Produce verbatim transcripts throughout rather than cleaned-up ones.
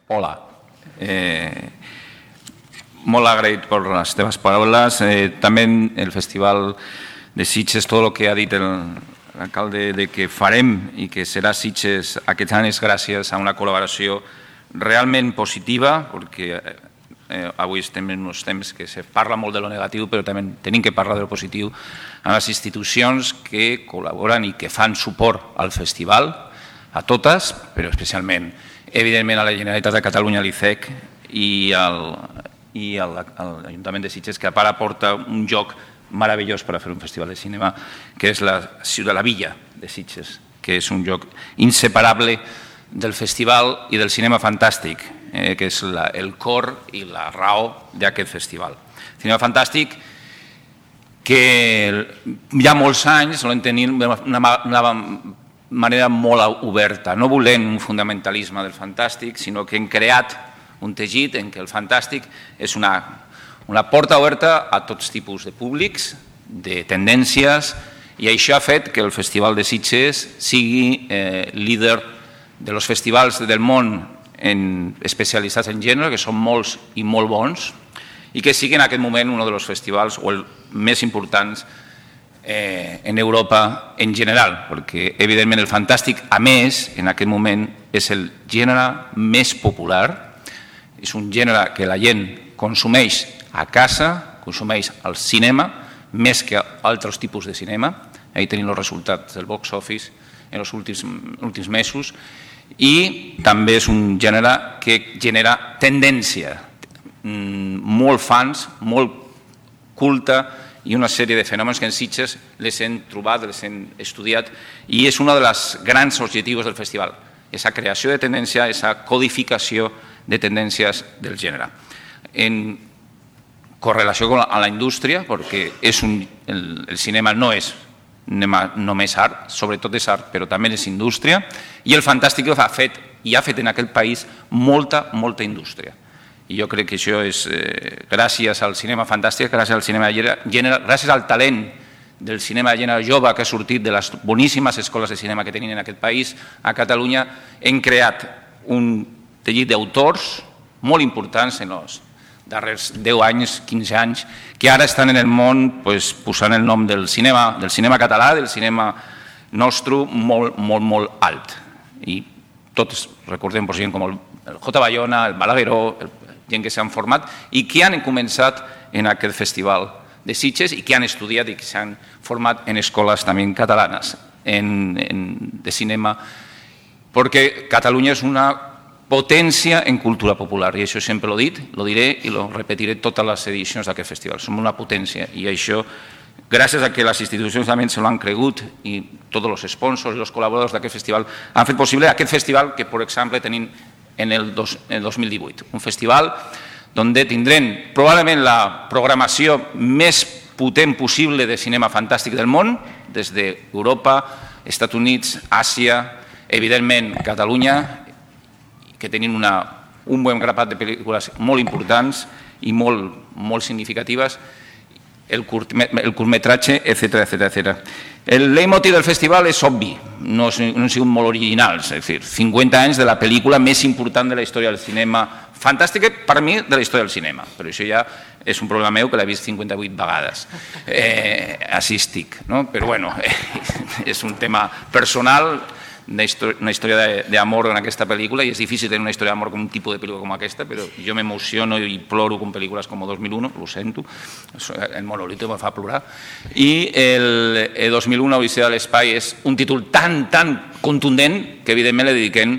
Hola. Eh, molt agraït per les teves paraules. Eh, també el Festival de Sitges, tot el que ha dit l'alcalde de que farem i que serà Sitges aquests anys gràcies a una col·laboració realment positiva, perquè eh, avui estem en uns temps que se parla molt de lo negatiu, però també tenim que parlar de lo positiu, amb les institucions que col·laboren i que fan suport al festival, a totes, però especialment, evidentment, a la Generalitat de Catalunya, l'I C E C, i al i a l'Ajuntament de Sitges, que a part aporta un joc meravellós per a fer un festival de cinema, que és la ciutat, la villa de Sitges, que és un joc inseparable del festival i del cinema fantàstic, eh, que és la, el cor i la raó d'aquest festival. Cinema fantàstic que ja molts anys l'hem tenint d'una manera molt oberta, no volent un fundamentalisme del fantàstic, sinó que hem creat un teixit en què el fantàstic és una, una porta oberta a tots tipus de públics, de tendències, i això ha fet que el Festival de Sitges sigui eh, líder de los festivals del món en, especialitzats en gènere, que són molts i molt bons, i que sigui en aquest moment un dels festivals o el més importants eh, en Europa en general, perquè evidentment el fantàstic, a més, en aquest moment, és el gènere més popular. És un gènere que la gent consumeix a casa, consumeix al cinema, més que altres tipus de cinema. Ahí tenim els resultats del box office en els últims, últims mesos. I també és un gènere que genera tendència, molt fans, molt culte i una sèrie de fenòmens que en Sitges les hem trobat, les hem estudiat, i és un dels grans objectius del festival, aquesta creació de tendència, aquesta codificació de tendències del gènere. En correlació amb la indústria, perquè és un, el, el cinema no és només art, sobretot és art, però també és indústria, i el fantàstic ha fet, i ha fet en aquest país molta, molta indústria. I jo crec que això és eh, gràcies al cinema fantàstic, gràcies al cinema de gènere, gràcies al talent del cinema de gènere jove que ha sortit de les boníssimes escoles de cinema que tenim en aquest país, a Catalunya, hem creat un teixit d'autors molt importants en els darrers deu anys, quinze anys, que ara estan en el món posant el nom del cinema, del cinema català, del cinema nostre, molt, molt, molt alt. I tots recordem gent com el J. Bayona, el Balagueró, gent que s'han format i que han començat en aquest festival de Sitges i que han estudiat i que s'han format en escoles també catalanes de cinema, perquè Catalunya és una potència en cultura popular, i això sempre l'he dit, l'ho diré i l'ho repetiré totes les edicions d'aquest festival. Som una potència, i això, gràcies a que les institucions també se l'han cregut i tots els sponsors i els col·laboradors d'aquest festival han fet possible aquest festival que, per exemple, tenim en el dos mil divuit. Un festival on tindrem probablement la programació més potent possible de cinema fantàstic del món, des d'Europa, Estats Units, Àsia, evidentment Catalunya, que tenim una, un bon grapat de pel·lícules molt importants i molt, molt significatives, el, curt, el curtmetratge, etcètera, etcètera. El leitmotiv del festival és obvi, no, no han sigut molt originals, és a dir, cinquanta anys de la pel·lícula més important de la història del cinema, fantàstica per mi de la història del cinema, però això ja és un problema meu que l'he vist cinquanta-vuit vegades, eh, així estic, no? Però bueno, eh, és un tema personal, una història d'amor en aquesta pel·lícula, i és difícil tenir una història d'amor com un tipus de pel·lícula com aquesta, però jo m'emociono i ploro com pel·lícules com dos mil u, ho sento, el Monolito me fa plorar, i el dos mil u Odissea de l'Espai és un títol tan, tan contundent que evidentment li dediquem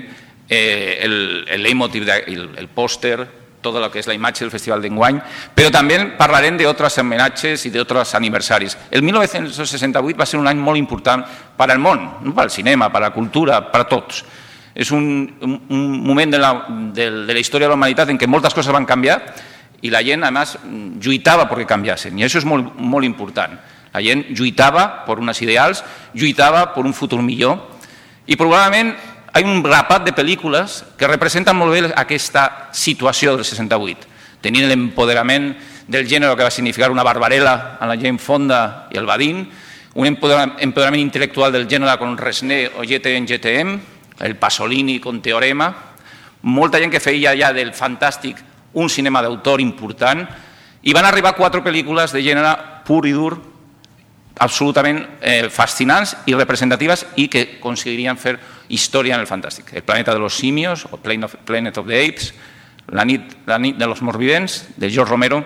el leitmotiv, el pòster, tot el que és la imatge del Festival d'enguany, però també parlarem d'altres homenatges i d'altres aniversaris. El mil nou-cents seixanta-vuit va ser un any molt important per al món, no per al cinema, per a la cultura, per a tots. És un, un moment de la, de, de la història de la humanitat en què moltes coses van canviar i la gent, a més, lluitava perquè canviassen, i això és molt, molt important. La gent lluitava per uns ideals, lluitava per un futur millor, i probablement hi ha un grapat de pel·lícules que representen molt bé aquesta situació del seixanta-vuit, tenint l'empoderament del gènere que va significar una Barbarella a la Jane Fonda i el Badin, un empoderament intel·lectual del gènere con Resné o G T M G T M, el Pasolini con Teorema, molta gent que feia ja del fantàstic un cinema d'autor important, i van arribar quatre pel·lícules de gènere pur i dur, absolutament eh, fascinants i representatives i que aconseguirien fer història en el fantàstic. El planeta de los simios, o Planet of the Apes, La nit, la nit de los morvidents, de George Romero,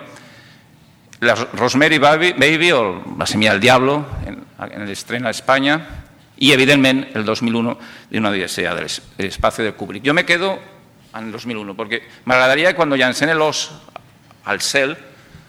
la Rosemary Baby o La semilla del diablo, en, en l'estrena a Espanya, i, evidentment, el dos mil uno de Una odisea del espacio de Kubrick. Jo me quedo en el dos mil uno, perquè m'agradaria que quan llancen l'os al cel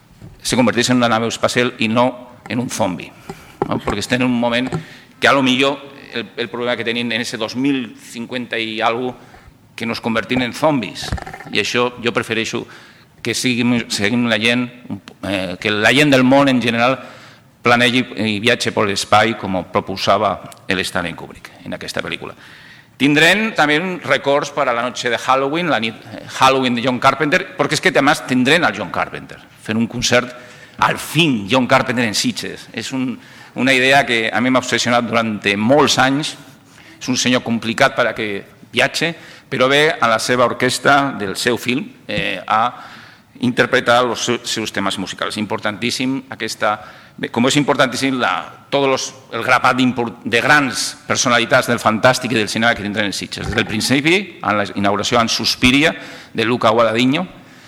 se convertís en una nave espacial i no en un zombi, ¿no? Perquè estem en un moment que a lo millor el, el problema que tenim en ese dos mil cincuenta i algo que nos convertim en zombis, i això jo prefereixo que seguim, seguim la gent, eh, que la gent del món en general planegi i viatge per l'espai com propulsava l'Stanley Kubrick en aquesta pel·lícula. Tindrem també records per a la noche de Halloween, la nit Halloween de John Carpenter, perquè és que també tindrem al John Carpenter fent un concert, al fin John Carpenter en Sitges. És un, una idea que a mi m'ha obsessionat durant molts anys, és un senyor complicat per a que viatge, però ve a la seva orquestra del seu film eh, a interpretar els seus temes musicals. Importantíssim aquesta... Com és importantíssim la, tot los, el grapat de grans personalitats del fantàstic i del cinema que tindrem en Sitges. Des del principi, a la inauguració en Suspiria, de Luca Guadagnino,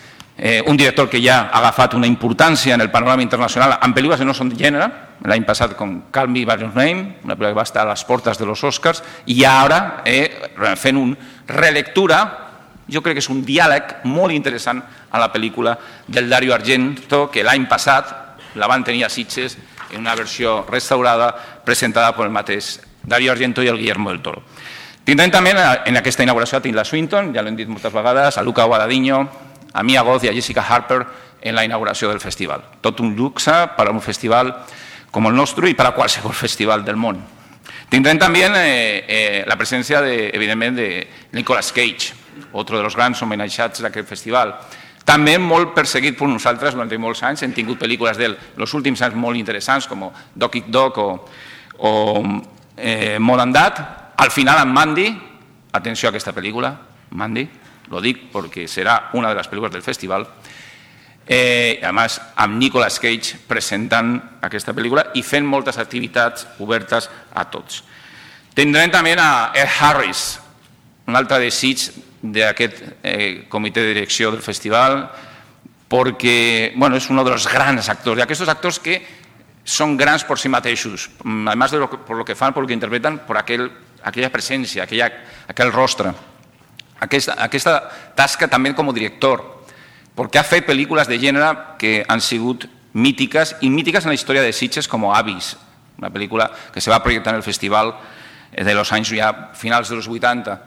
eh, un director que ja ha agafat una importància en el panorama internacional en pel·lícules que no són de gènere, l'any passat con Call Me by Your Name, una pel·lícula que va estar a les portes de los Oscars, i ara eh, fent una relectura, jo crec que és un diàleg molt interessant a la pel·lícula del Dario Argento, que l'any passat la van tenir a Sitges en una versió restaurada presentada per el mateix Dario Argento i el Guillermo del Toro. Tindrem també en aquesta inauguració a Tilda Swinton, ja l'hem dit moltes vegades, a Luca Guadagnino, a Mia Goth i a Jessica Harper en la inauguració del festival. Tot un luxe per a un festival com el nostre i per a qualsevol festival del món. Tindrem també eh, eh, la presència, de, evidentment, de Nicolas Cage, otro de los grans homenatjats d'aquest festival. També molt perseguit per nosaltres durant molts anys, hem tingut pel·lícules d'ell els últims anys molt interessants, com Dog Eat Dog o, o eh, Mom and Dad. Al final, amb Mandy, atenció a aquesta pel·lícula, Mandy, lo dic perquè serà una de les pel·lícules del festival, eh, a més, amb Nicolas Cage presentant aquesta pel·lícula i fent moltes activitats obertes a tots. Tindrem també a Ed Harris, un altre desig d'aquest eh, comitè de direcció del festival, perquè bueno, és un dels grans actors, i aquests actors que són grans per si mateixos, a més de lo que, per lo que fan, per lo que interpreten, per aquell, aquella presència, aquella, aquell rostre. Aquesta, aquesta tasca també com a director, perquè ha fet pel·lícules de gènere que han sigut mítiques, i mítiques en la història de Sitges com Avis, una pel·lícula que se va projectar en el festival de los anys ja finals dels vuitanta.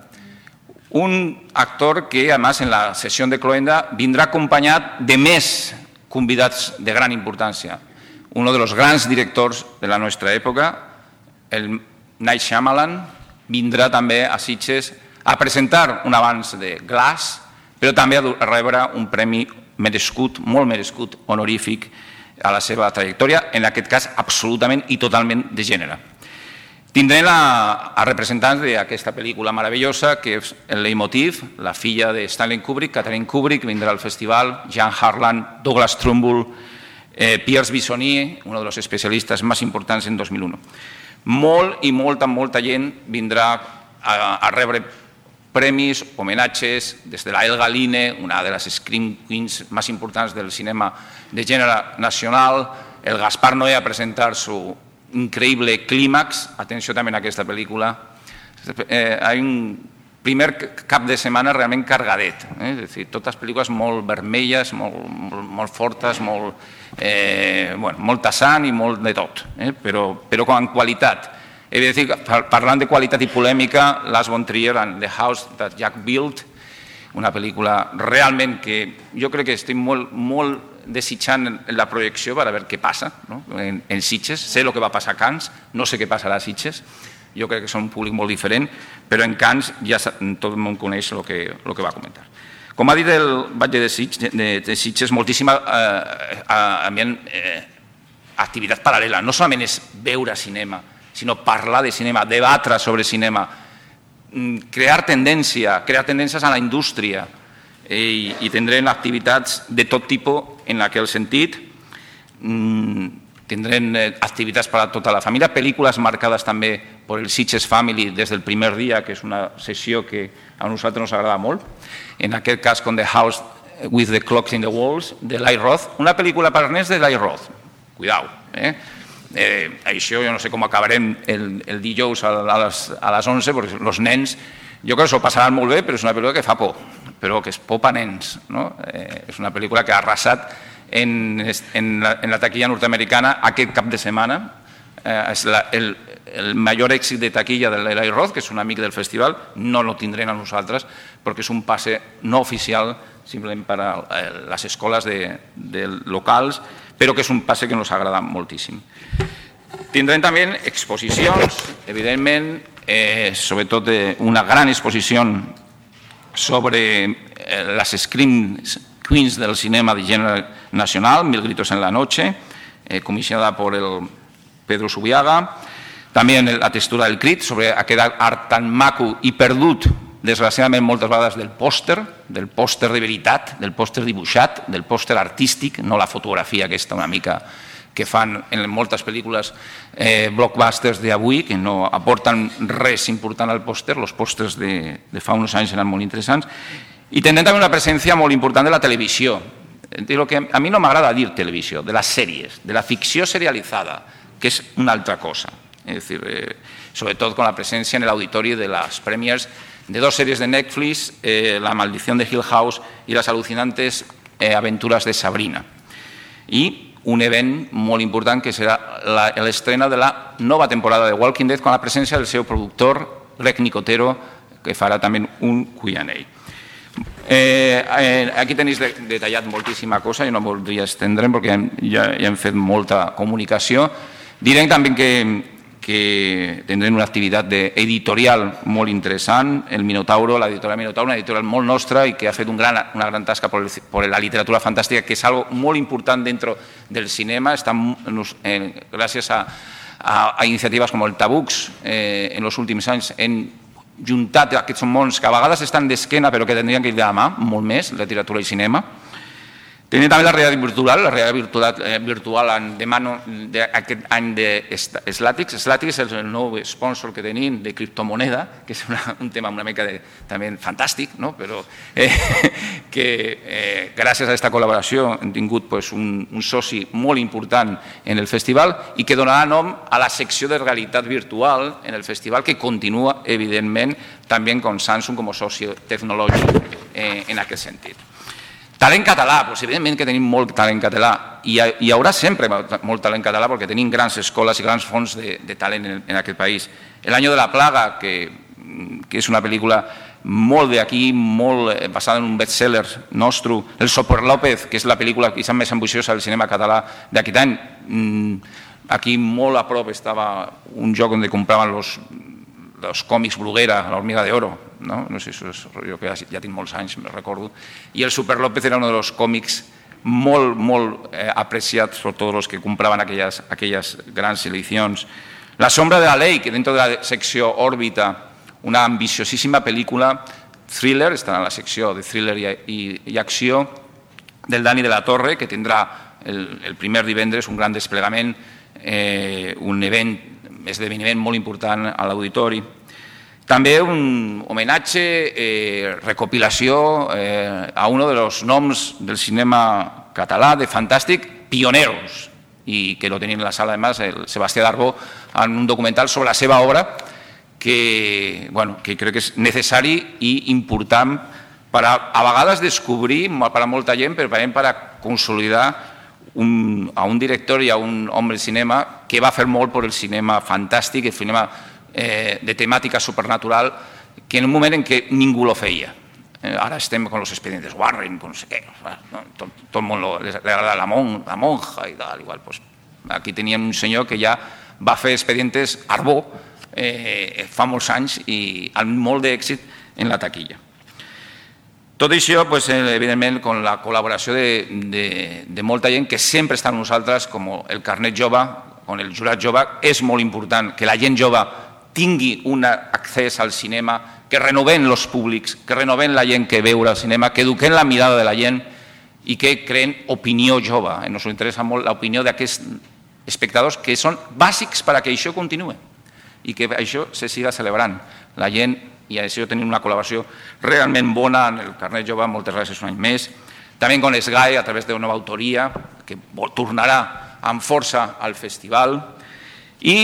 Un actor que, a més, en la sessió de Cloenda vindrà acompanyat de més convidats de gran importància. Un dels grans directors de la nostra època, el Night Shyamalan, vindrà també a Sitges a presentar un avanç de Glass, però també a rebre un premi merescut, molt merescut, honorífic a la seva trajectòria, en aquest cas absolutament i totalment de gènere. Tindrem a, a representants d'aquesta pel·lícula meravellosa, que és el leitmotiv, la filla de Stanley Kubrick, Catherine Kubrick, vindrà al festival, Jean Harlan, Douglas Trumbull, eh, Pierce Bisonier, un dels especialistes més importants en dos mil u. Molt i molta, molta gent vindrà a, a rebre premis, homenatges, des de la Elga Line, una de les Scream Queens més importants del cinema de gènere nacional, el Gaspar Noé a presentar su increïble clímax, atenció també a aquesta pel·lícula. Eh, hi ha un primer cap de setmana realment cargadet, eh? És a dir, totes pel·lícules molt vermelles, molt, molt, molt fortes, molt, eh, bueno, molta sang i molt de tot, eh? però, però com en qualitat. He de dir, parlant de qualitat i polèmica, Lars von Trier and The House That Jack Built, una pel·lícula realment que jo crec que estic molt, molt desitjant la projecció per a veure què passa, no? en, en Sitges. Sé el que va passar a Cannes, no sé què passarà a Sitges, jo crec que són un públic molt diferent, però en Cannes ja tot el món coneix el que, el que va comentar. Com ha dit el batlle de Sitges, de, de Sitges moltíssima eh, eh, activitat paral·lela, no solament és veure cinema, sinó parlar de cinema, debatre sobre cinema, crear tendència, crear tendències a la indústria i, i tindrem activitats de tot tipus en aquell sentit. Tindrem activitats per a tota la família, pel·lícules marcades també per el Sitges Family des del primer dia, que és una sessió que a nosaltres ens agrada molt. En aquest cas, com The House with the Clocks in the Walls, de Eli Roth, una pel·lícula per nens de Eli Roth. Cuidao, eh? Eh, això jo no sé com acabarem el, el dijous a les, a les onze, perquè els nens jo crec que s'ho passaran molt bé, però és una pel·lícula que fa por, però que és por per nens, no? Eh, és una pel·lícula que ha arrasat en, en, la, en la taquilla nord-americana aquest cap de setmana. Eh, és la, el, el major èxit de taquilla de l'Eli Roth, que és un amic del festival, no lo tindrem a nosaltres perquè és un passe no oficial simplement per a les escoles de, de locals, però que és un passe que ens agrada moltíssim. Tindrem també exposicions, evidentment, eh, sobretot una gran exposició sobre eh, les Scream Queens del cinema de gènere nacional, Mil gritos en la noche, eh, comissionada per el Pedro Subiaga. També la textura del crit, sobre aquest art tan maco i perdut, desgraciadament moltes vegades, del pòster, del pòster de veritat, del pòster dibuixat, del pòster artístic, no la fotografia aquesta una mica que fan en moltes pel·lícules eh, blockbusters d'avui, que no aporten res important al pòster. Els pòsters de, de fa uns anys eren molt interessants. I tindrem també una presència molt important de la televisió. De lo que a mi no m'agrada dir televisió, de les sèries, de la ficció serialitzada, que és una altra cosa. Es decir, eh, sobretot con la presència en l'auditori de les premiers de dos sèries de Netflix, eh, La maldición de Hill House i Las alucinantes eh, aventuras de Sabrina. I un event molt important que serà l'estrena de la nova temporada de Walking Dead con la presència del seu productor, Greg Nicotero, que farà també un Q and A. Eh, eh, aquí tenéis detallat moltíssima cosa, jo no voldria estendre'm perquè ja, ja hem fet molta comunicació. Direm també que que tindrem una activitat editorial molt interessant, el Minotauro, l'editorial Minotauro, una editorial molt nostra i que ha fet un gran, una gran tasca per, el, per la literatura fantàstica, que és algo molt important dentro del cinema. Està, eh, gràcies a, a, a iniciatives com el Tabux, eh, en els últims anys hem juntat aquests mons que a vegades estan d'esquena però que tindrien que ir de la mà, molt més, literatura i cinema. Tenim també la realitat virtual, la realitat virtual, eh, virtual en demano d'aquest any de Slatix. Slatix és el nou sponsor que tenim de criptomoneda, que és una, un tema una mica de, també fantàstic, no? Però eh, que eh, gràcies a aquesta col·laboració hem tingut pues, un, un soci molt important en el festival i que donarà nom a la secció de realitat virtual en el festival, que continua, evidentment, també com Samsung com a soci tecnològic eh, en aquest sentit. Talent català, doncs evidentment que tenim molt talent català i hi haurà sempre molt talent català perquè tenim grans escoles i grans fons de, de talent en, en aquest país. El Año de la Plaga, que, que és una pel·lícula molt d'aquí, molt basada en un bestseller nostre. El Soper López, que és la pel·lícula quizá més ambiciosa del cinema català d'aquest any. Aquí molt a prop estava un lloc on compraven els els còmics Bruguera, l'Hormiga de Oro, no? No sé, això és, jo que ja, ja tinc molts anys, me recordo. I el Super López era un dels còmics molt, molt eh, apreciats per tots els que compraven aquelles, aquelles grans edicions. La sombra de la ley, que dentro de la secció Òrbita, una ambiciosíssima pel·lícula thriller, està en la secció de thriller i, i, i acció, del Dani de la Torre, que tindrà el, el primer divendres un gran desplegament, eh, un event, esdeveniment molt important a l'auditori. També un homenatge, eh, recopilació eh, a un dels noms del cinema català, de fantàstic, pioneros, i que lo tenim en la sala de Mas, el Sebastià Darbó, en un documental sobre la seva obra, que, bueno, que crec que és necessari i important per a, a vegades descobrir, per a molta gent, però també per a consolidar Un, a un director i a un home de cinema que va fer molt per el cinema fantàstic, el cinema eh, de temàtica supernatural, que en un moment en què ningú lo feia. Eh, ara estem con los expedientes Warren, con no sé què, no? tot, tot el món lo, le agrada la, mon, la monja i tal, igual. Pues, aquí teníem un senyor que ja va fer expedientes Arbó eh, fa molts anys i amb molt d'èxit en la taquilla. Tot això, pues, evidentment, amb la col·laboració de, de, de molta gent que sempre està amb nosaltres, com el carnet jove, com el jurat jove. És molt important que la gent jove tingui un accés al cinema, que renoven els públics, que renoven la gent que veure al cinema, que eduquen la mirada de la gent i que creen opinió jove. Ens interessa molt l'opinió d'aquests espectadors que són bàsics perquè això continuï i que això se siga celebrant. La gent, i això tenim una col·laboració realment bona en el Carnet Jove, moltes gràcies un any més. També con Sgai, a través d'una nova autoria, que tornarà amb força al festival. I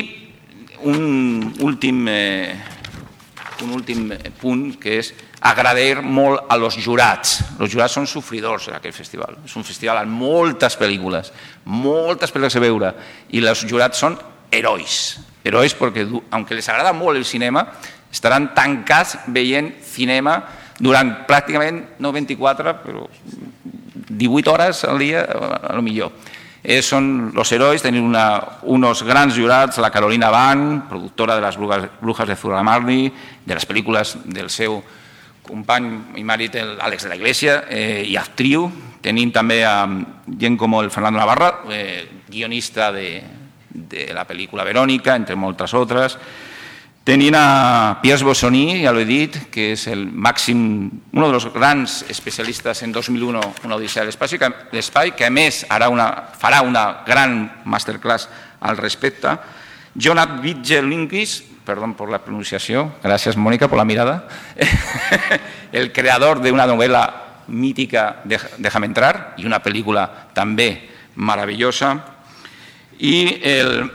un últim, eh, un últim punt, que és agrair molt a los jurats. Els jurats són sofridors d'aquest festival. És un festival amb moltes pel·lícules, moltes pel·lícules a veure, i els jurats són herois. Herois perquè, aunque les agrada molt el cinema, estaran tancats veient cinema durant pràcticament, no vint-i-quatre, però divuit hores al dia, a lo millor. Eh, són els herois, tenim una, uns grans jurats, la Carolina Van, productora de les Brujas de Zugarramurdi, de les pel·lícules del seu company i marit, l'Àlex de la Iglesia, eh, i actriu. Tenim també a gent com el Fernando Navarra, eh, guionista de, de la pel·lícula Verònica, entre moltes altres. Tenim a Pierre Bossoni, ja l'he dit, que és el màxim, un dels grans especialistes en dos mil un, una odissea de l'espai, que a més farà una gran masterclass al respecte. Jonat Vitge-Lindqvist, perdón por la pronunciación, gracias Mónica por la mirada, el creador de una novela mítica, Déjame entrar, y una película també maravillosa, i el...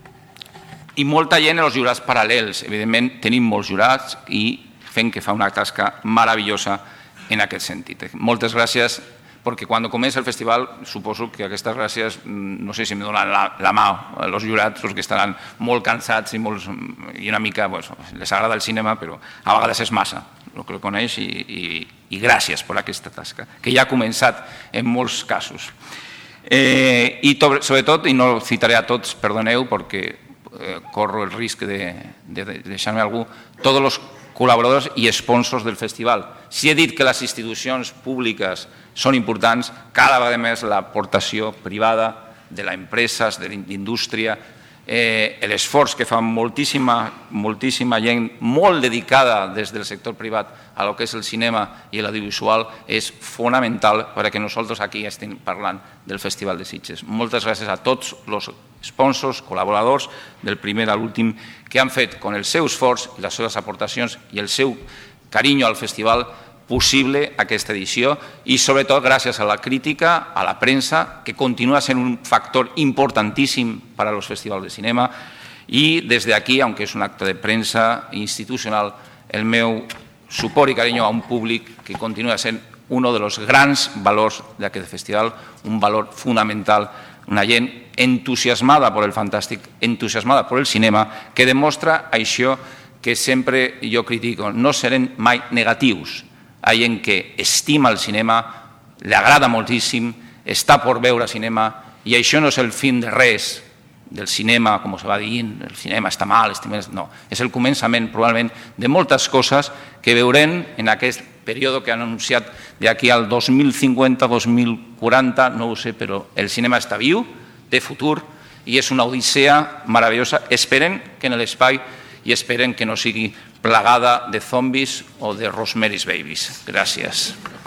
i molta gent en els jurats paral·lels. Evidentment, tenim molts jurats i fem que fa una tasca meravellosa en aquest sentit. Moltes gràcies, perquè quan comença el festival suposo que aquestes gràcies, no sé si em donen la, la mà els jurats, els que estaran molt cansats i, molt, i una mica, pues, les agrada el cinema, però a vegades és massa el que el coneix i, i, i gràcies per aquesta tasca, que ja ha començat en molts casos. Eh, I sobretot, i no citaré a tots, perdoneu, perquè corro el risc de, de, de deixar-me algú, tots els col·laboradors i sponsors del festival. Si he dit que les institucions públiques són importants, cada vegada més l'aportació privada de les empreses, de l'indústria, eh, l'esforç que fa moltíssima, moltíssima gent molt dedicada des del sector privat a lo que és el cinema i l'audiovisual és fonamental perquè nosaltres aquí estem parlant del Festival de Sitges. Moltes gràcies a tots els sponsors, col·laboradors, del primer a l'últim, que han fet, amb el seu esforç i les seves aportacions i el seu carinyo al festival, possible aquesta edició i sobretot gràcies a la crítica, a la premsa, que continua sent un factor importantíssim per als festivals de cinema i des d'aquí, aunque és un acte de premsa institucional, el meu suport i carinyo a un públic que continua sent un dels grans valors d'aquest festival, un valor fonamental, una gent entusiasmada per el fantàstic, entusiasmada per el cinema, que demostra això que sempre jo critico, no serem mai negatius. Hi ha gent que estima el cinema, li agrada moltíssim, està per veure cinema i això no és el fin de res del cinema, com se va dient, el cinema està mal, no, és el començament probablement de moltes coses que veurem en aquest període que han anunciat d'aquí al dos mil cinquanta, dos mil quaranta, no ho sé, però el cinema està viu, té futur i és una odissea meravellosa. Esperen que en l'espai i esperen que no sigui plagada de zombis o de Rosemary's Babies. Gràcies.